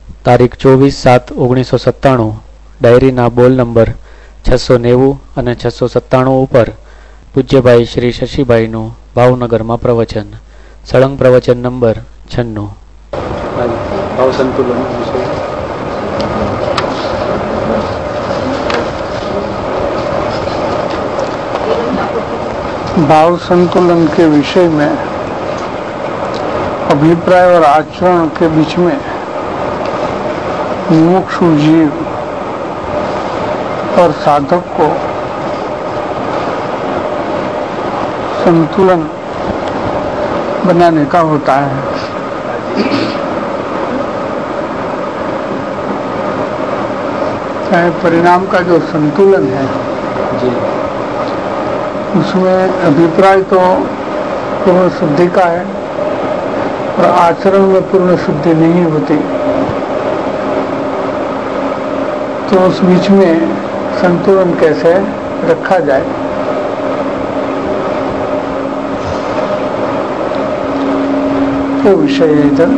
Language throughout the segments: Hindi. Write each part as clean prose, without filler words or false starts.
તારીખ 24/7/1997 ડાયરીના બોલ નંબર 690 અને 697 ઉપર પૂજ્યભાઈ શ્રી શશીભાઈનું ભાવનગરમાં પ્રવચન. સળંગ પ્રવચન નંબર 96. ભાવ સંતુલન भाव संतुलन के विषय में अभिप्राय और आचरण के बीच में मुमुक्षु जीव और साधक को संतुलन बनाने का होता है. चाहे परिणाम का जो संतुलन है उसमें अभिप्राय तो पूर्ण शुद्धि का है और आचरण में पूर्ण शुद्धि नहीं होती, तो उस बीच में संतुलन कैसे रखा जाए. तो विषय है इधर.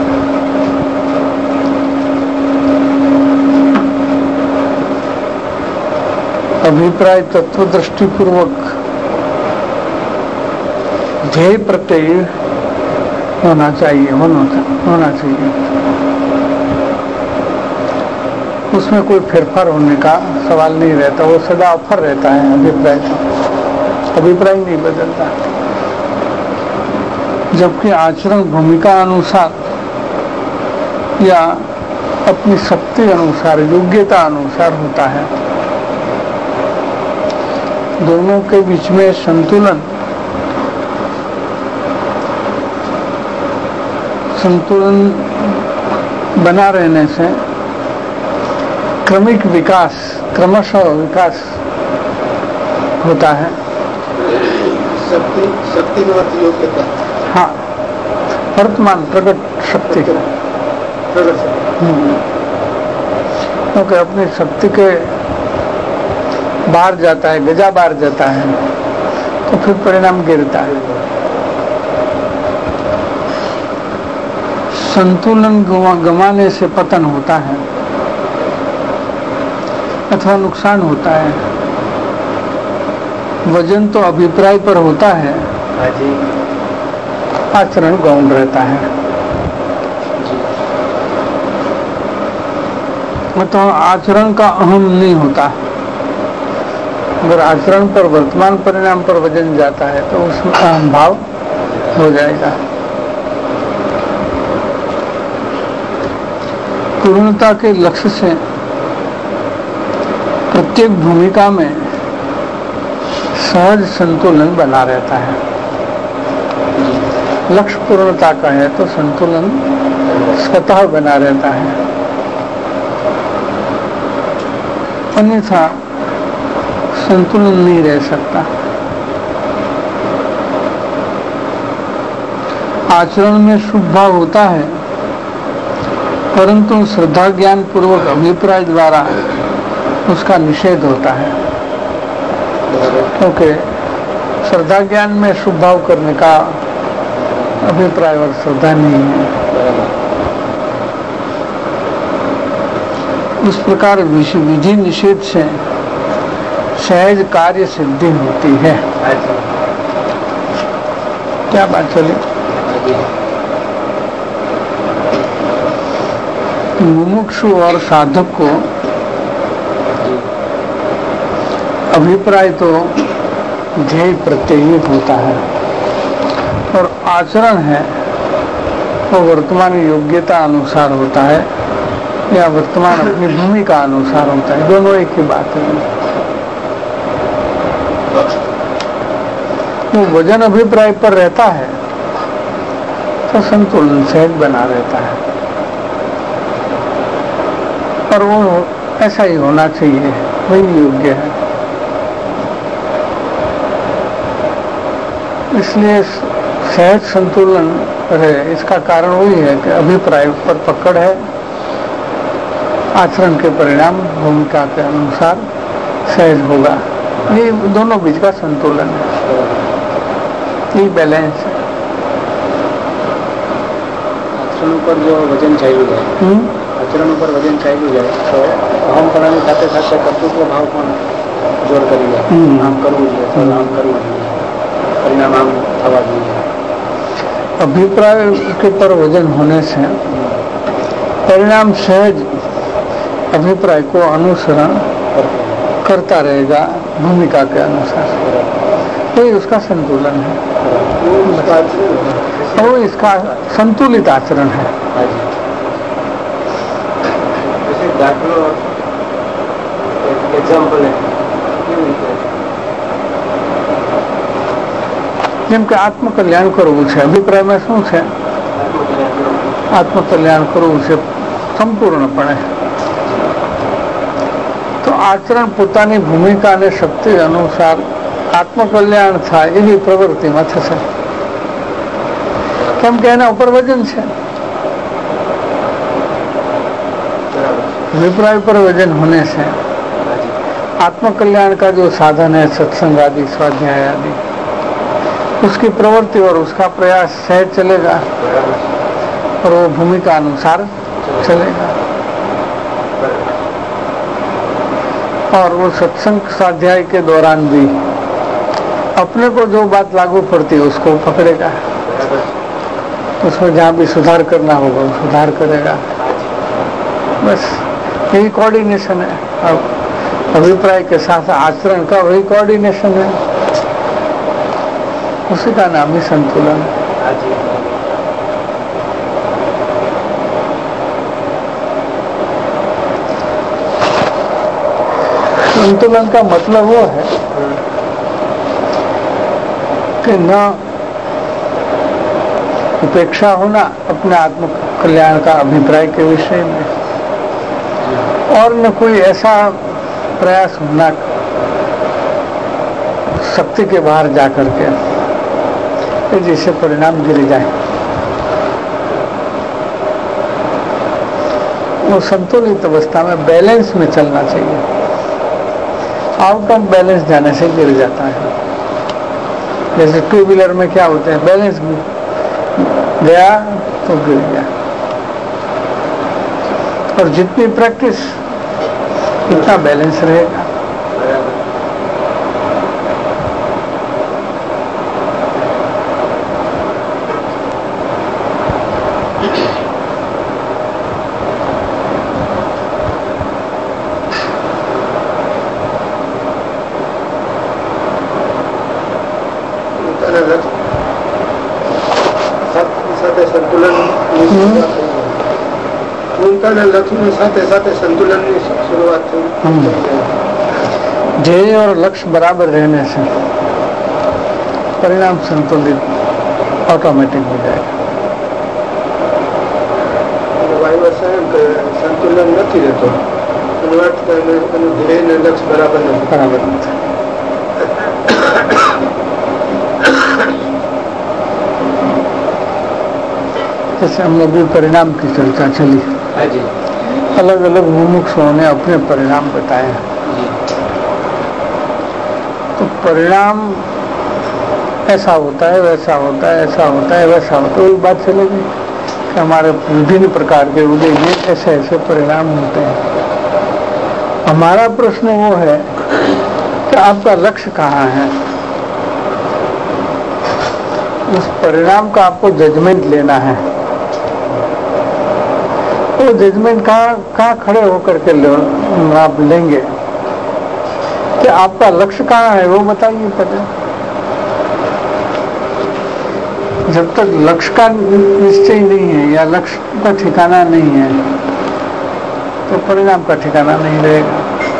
अभिप्राय तत्व दृष्टिपूर्वक ध्येय प्रत्यय होना चाहिए. उसमें कोई फेरफार होने का सवाल नहीं रहता, वो सदा अफर रहता है. अभिप्राय नहीं बदलता. जबकि आचरण भूमिका अनुसार या अपनी शक्ति अनुसार, योग्यता अनुसार होता है. दोनों के बीच में संतुलन बना रहने से क्रमशः विकास होता है. शक्ति में योग्यता, हाँ, वर्तमान प्रकट शक्ति. क्योंकि अपनी शक्ति के बाहर जाता है, गजा बाहर जाता है, तो फिर परिणाम गिरता है. संतुलन गंवाने से पतन होता है अथवा नुकसान होता है. वजन तो अभिप्राय पर होता है, आचरण गौण रहता है. मतलब आचरण का अहम नहीं होता. अगर आचरण पर, वर्तमान परिणाम पर वजन जाता है तो उसमें अहम भाव हो जाएगा. पूर्णता के लक्ष्य से प्रत्येक भूमिका में सहज संतुलन बना रहता है. लक्ष्य पूर्णता का है तो संतुलन स्वतः बना रहता है, अन्यथा संतुलन नहीं रह सकता. आचरण में शुभ भाव होता है, परंतु श्रद्धा ज्ञान पूर्वक अभिप्राय द्वारा उसका निषेध होता है. क्योंकि श्रद्धा ज्ञान में शुभ भाव करने का अभिप्राय और श्रद्धा नहीं है. इस प्रकार विधि निषेध से सहज कार्य सिद्धि होती है. क्या बात चली? मुमुक्षु और साधक को अभिप्राय तो ध्येय प्रत्यय होता है और आचरण है वो वर्तमान योग्यता अनुसार होता है या वर्तमान अपनी भूमिका अनुसार होता है. दोनों एक ही बात है. वो वजन अभिप्राय पर रहता है तो संतुलन सहज बना रहता है. और वो ऐसा ही होना चाहिए, वही योग्य है. इसलिए सहज संतुलन रहे, इसका कारण वही है कि अभिप्राय पर पकड़ है, आचरण के परिणाम भूमिका के अनुसार सहज होगा. ये दोनों बीच का संतुलन है, ये बैलेंस है. आचरण पर जो वजन चाहिए है, આચરણ ઉપર વજન ચાલ્યું જાય તો અહંપણાની સાથે સાથે કર્તૃત્વ ભાવ પણ જોર કરી જાય. આમ કરવું જોઈએ, આમ કરવું જોઈએ, परिणाम आम थवा જોઈએ. अभिप्राय के पर वजन होने से परिणाम सहज अभिप्राय को अनुसरण करता रहेगा भूमिका के अनुसार. वही उसका संतुलन है, वो इसका संतुलित आचरण है. एग्जाम्पल જેમ કે આત્મકલ્યાણ કરવું છે, અભિપ્રાયમાં શું છે? આત્મકલ્યાણ કરવું છે સંપૂર્ણપણે. તો આચરણ પોતાની ભૂમિકા અને શક્તિ અનુસાર આત્મકલ્યાણ થાય એવી પ્રવૃત્તિમાં થશે, કેમ કે એના ઉપર વજન છે. अभिप्राय पर वजन होने से आत्मकल्याण का जो साधन है सत्संग आदि स्वाध्याय आदि उसकी प्रवृत्ति और उसका प्रयास सहज चलेगा और वो भूमिका अनुसार चलेगा. और वो सत्संग स्वाध्याय के दौरान भी अपने को जो बात लागू पड़ती है उसको पकड़ेगा, उसमें जहाँ भी सुधार करना होगा वो सुधार करेगा. बस यही कोऑर्डिनेशन है. अब अभिप्राय के साथ आचरण का वही कोऑर्डिनेशन है, उसी का नाम ही संतुलन. संतुलन का मतलब वो है कि न उपेक्षा होना अपने आत्म कल्याण का अभिप्राय के विषय में, और न कोई ऐसा प्रयास होना शक्ति के बाहर जाकर के जिससे परिणाम गिर जाए. वो संतुलित अवस्था में बैलेंस में चलना चाहिए. आउट ऑफ बैलेंस जाने से गिर जाता है. जैसे टू व्हीलर में क्या होते हैं, बैलेंस गया तो गिर गया. और जितनी प्रैक्टिस उतना बैलेंस रहेगा. ध्येय और लक्ष्य बराबर रहने से परिणाम संतुलित ऑटोमेटिक हो जाएगा. संतुलन नहीं रहते, ध्येय ने लक्ष्य बराबर नहीं. जैसे हम लोग भी परिणाम की चर्चा चली, अलग अलग मुमुक्षुओं ने अपने परिणाम बताए. तो परिणाम ऐसा होता है, वैसा होता है, ऐसा होता है, वैसा होता है, वही बात चलेगी कि हमारे विभिन्न प्रकार के उदय में ऐसे ऐसे परिणाम होते हैं. हमारा प्रश्न वो है कि आपका लक्ष्य कहाँ है. उस परिणाम का आपको जजमेंट लेना है. वो जजमेंट कहाँ खड़े होकर के आप लेंगे कि आपका लक्ष्य कहाँ है, वो बताइए पहले. जब तक लक्ष्य का निश्चय नहीं है या लक्ष्य का ठिकाना नहीं है तो परिणाम का ठिकाना नहीं रहेगा.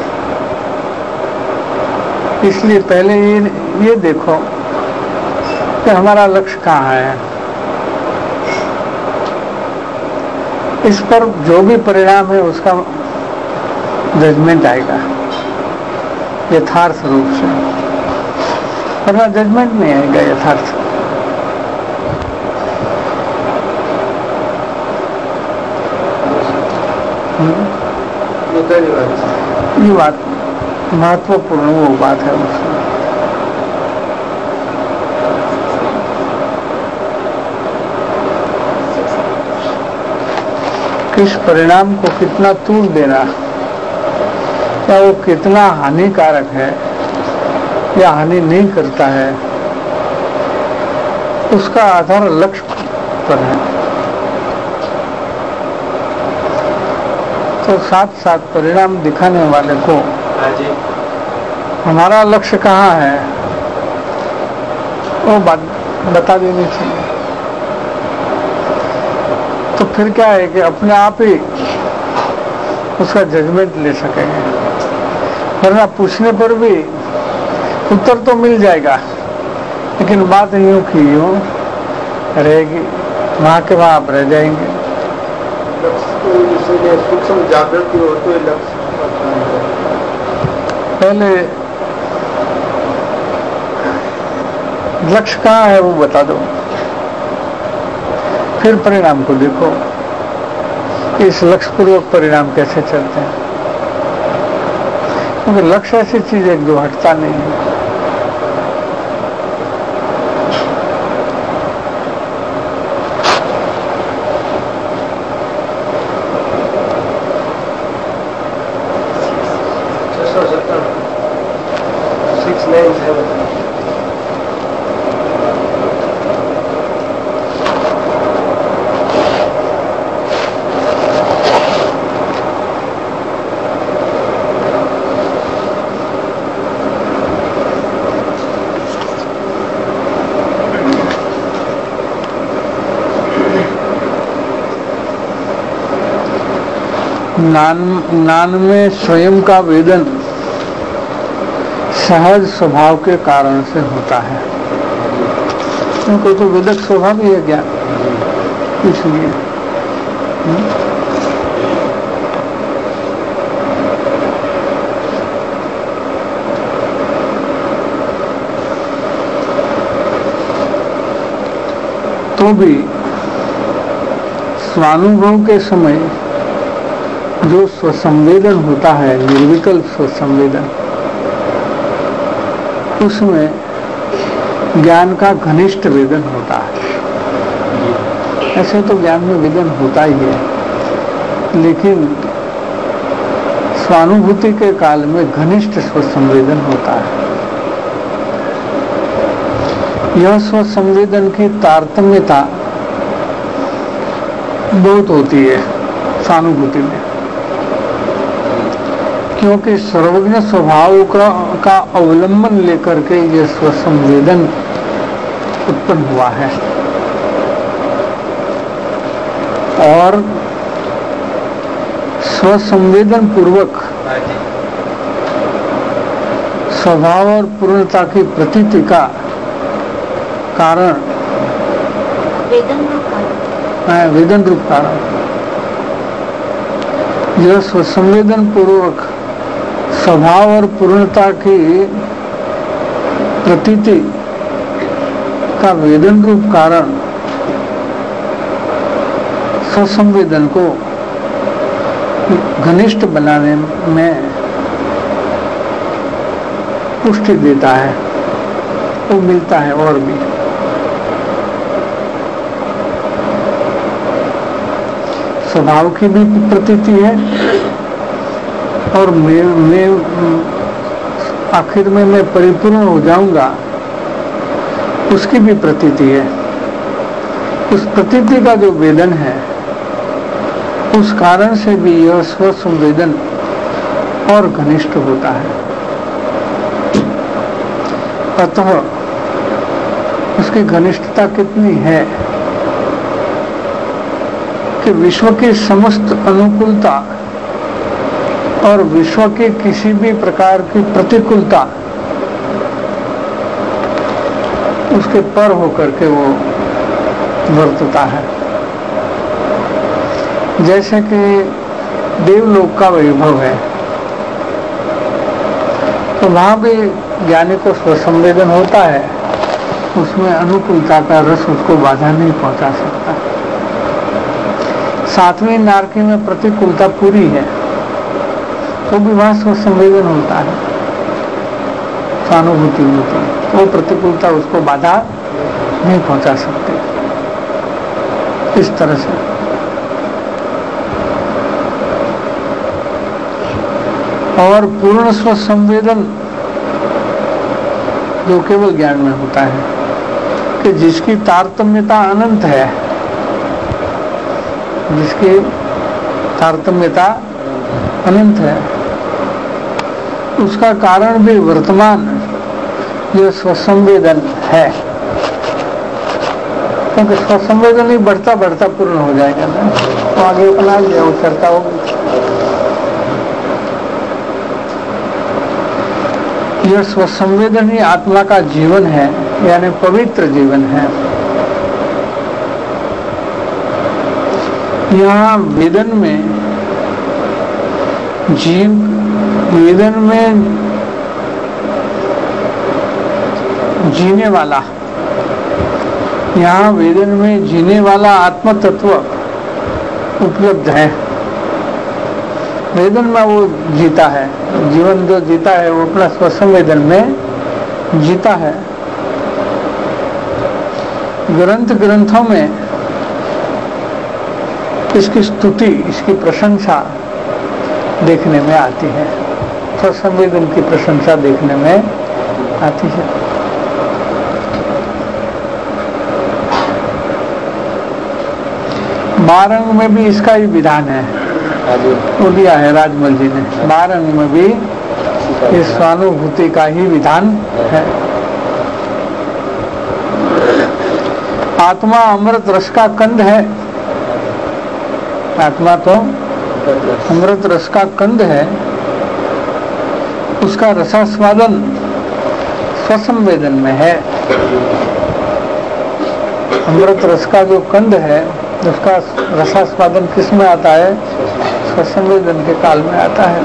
इसलिए पहले ये देखो कि हमारा लक्ष्य कहाँ है. इस पर जो भी परिणाम है उसका जजमेंट आएगा यथार्थ रूप से, वरना जजमेंट नहीं आएगा यथार्थ. ये बात महत्वपूर्ण वो बात है उसमें. इस परिणाम को कितना तूल देना, या वो कितना हानिकारक है या हानि नहीं करता है, उसका आधार लक्ष्य पर है। तो साथ साथ परिणाम दिखाने वाले को हमारा लक्ष्य कहाँ है वो बात बता देनी चाहिए। तो फिर क्या है कि अपने आप ही उसका जजमेंट ले सकेंगे, वरना पूछने पर भी उत्तर तो मिल जाएगा, लेकिन बात यूं की यूं रहेगी, वहाँ के वहाँ आप रह जाएंगे। सूक्ष्म जागृति हो तो लक्ष्य पहले लक्ष्य कहाँ है वो बता दो, फिर परिणाम को देखो कि इस लक्ष्य पूर्वक परिणाम कैसे चलते हैं, क्योंकि लक्ष्य ऐसी चीज है जो हटता नहीं है। ज्ञान में स्वयं का वेदन सहज स्वभाव के कारण से होता है, क्योंकि तो वेदक स्वभाव ही है ज्ञान, इसलिए तो भी स्वानुभव के समय जो स्वसंवेदन होता है, निर्विकल्प स्वसंवेदन, उसमें ज्ञान का घनिष्ठ वेदन होता है। ऐसे तो ज्ञान में वेदन होता ही है, लेकिन स्वानुभूति के काल में घनिष्ठ स्वसंवेदन होता है। यह स्वसंवेदन की तारतम्यता बहुत होती है स्वानुभूति में, क्योंकि सर्वज्ञ स्वभाव का अवलंबन लेकर के ये स्वसंवेदन उत्पन्न हुआ है, और स्वसंवेदन पूर्वक स्वभाव और पूर्णता की प्रतीति का कारण वेदन रूप कारण, यह स्वसंवेदन पूर्वक स्वभाव और पूर्णता की प्रतीति का वेदन रूप कारण स्वसंवेदन को घनिष्ठ बनाने में पुष्टि देता है, वो मिलता है। और भी स्वभाव की भी प्रतीति है, और मैं आखिर में मैं परिपूर्ण हो जाऊंगा उसकी भी प्रतीति है। उस प्रतीति का जो वेदन है, उस कारण से भी यह स्वसंवेदन और घनिष्ठ होता है। अतः उसकी घनिष्ठता कितनी है कि विश्व की समस्त अनुकूलता और विश्व की किसी भी प्रकार की प्रतिकूलता उसके पर होकर के वो वर्तता है। जैसे कि देवलोक का वैभव है, तो वहां भी ज्ञानी को स्वसंवेदन होता है, उसमें अनुकूलता का रस उसको बाधा नहीं पहुंचा सकता। सातवीं नारकी में प्रतिकूलता पूरी है, तो भी वहां स्वसंवेदन होता है, स्वानुभूति होती है, तो प्रतिकूलता उसको बाधा नहीं पहुंचा सकती। इस तरह से और पूर्ण स्व संवेदन जो केवल ज्ञान में होता है कि जिसकी तारतम्यता अनंत है, जिसकी तारतम्यता अनंत है, उसका कारण भी वर्तमान जो स्वसंवेदन है, क्योंकि स्वसंवेदन ही बढ़ता बढ़ता पूर्ण हो जाएगा ना, तो आगे अपना लिया वो चर्चा होगी। यह स्वसंवेदन ही आत्मा का जीवन है, यानी पवित्र जीवन है। यहाँ वेदन में जीव, वेदन में जीने वाला, यहाँ वेदन में जीने वाला आत्म तत्व उपलब्ध है। वेदन में वो जीता है, जीवन जो जीता है वो अपना स्वसंवेदन में जीता है। ग्रंथों में इसकी स्तुति, इसकी प्रशंसा देखने में आती है, स्वसंवेदन की प्रशंसा देखने में आती है। बारंग में भी इसका ही विधान है, वो दिया है राजमल जी ने। बारंग में भी इस स्वानुभूति का ही विधान है। आत्मा अमृत रस का कंद है, आत्मा तो अमृत रस का कंद है, उसका रसास्वादन स्वसंवेदन में है। अमृत रस का जो कंद है उसका रसास्वादन किस में आता है? स्वसंवेदन के काल में आता है।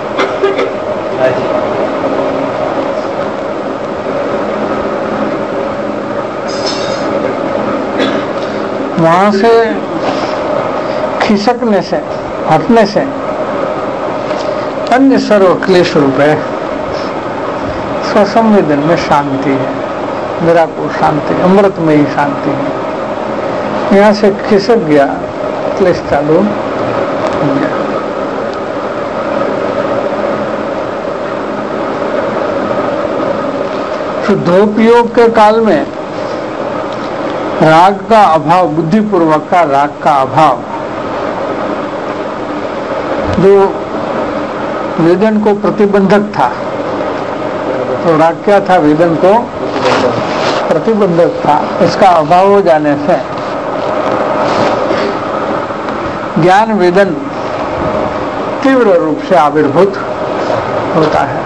वहां से खिसकने से, हटने से अन्य सर्व क्लेश रूप है। स्वसंवेदन में शांति है, मेरा को शांति, अमृत में ही शांति है। यहाँ से खिसक गया, क्लेश चालू हो गया। शुद्धोपयोग के काल में राग का अभाव, बुद्धिपूर्वक का राग का अभाव, जो वेदन को प्रतिबंधक था, तो राग क्या था? वेदन को प्रतिबंधक था। इसका अभाव हो जाने से ज्ञान वेदन तीव्र रूप से आविर्भूत होता है।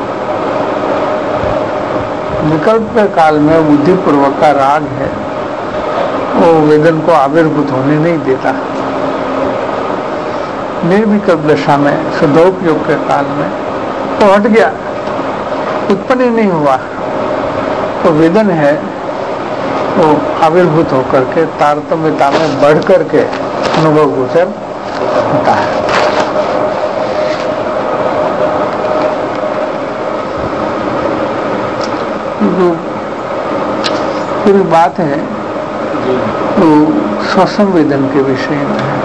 विकल्प के काल में बुद्धिपूर्वक का राग है, वो वेदन को आविर्भूत होने नहीं देता। निर्विकल्प दशा में, शुद्धोपयोग के काल में वो हट गया, उत्पन्न ही नहीं हुआ, तो वेदन है वो आविर्भूत होकर के तारतम्यता में बढ़ करके अनुभव गोचर होता है। जो पूरी बात है वो स्वसंवेदन के विषय में है।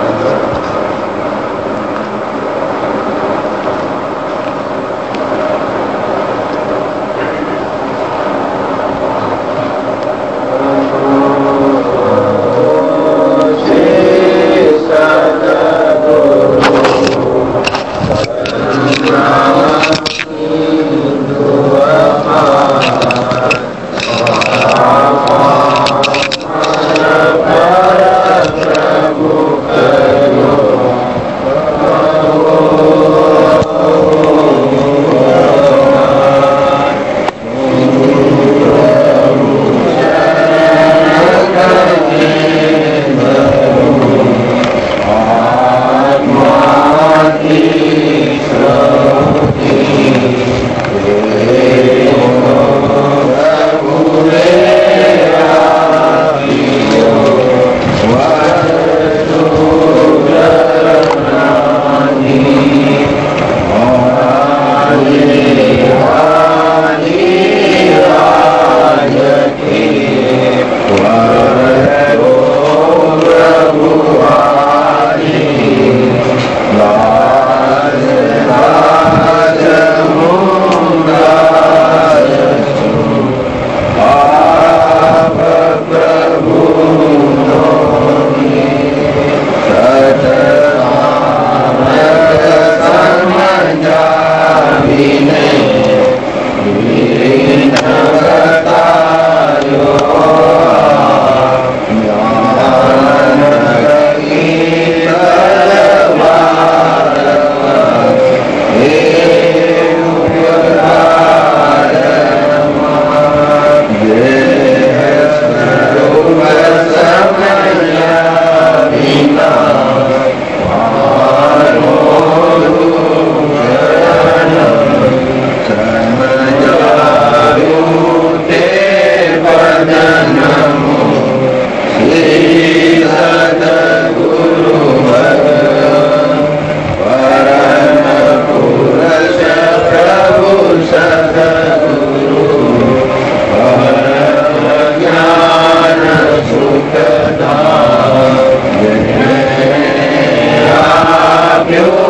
अभ्यो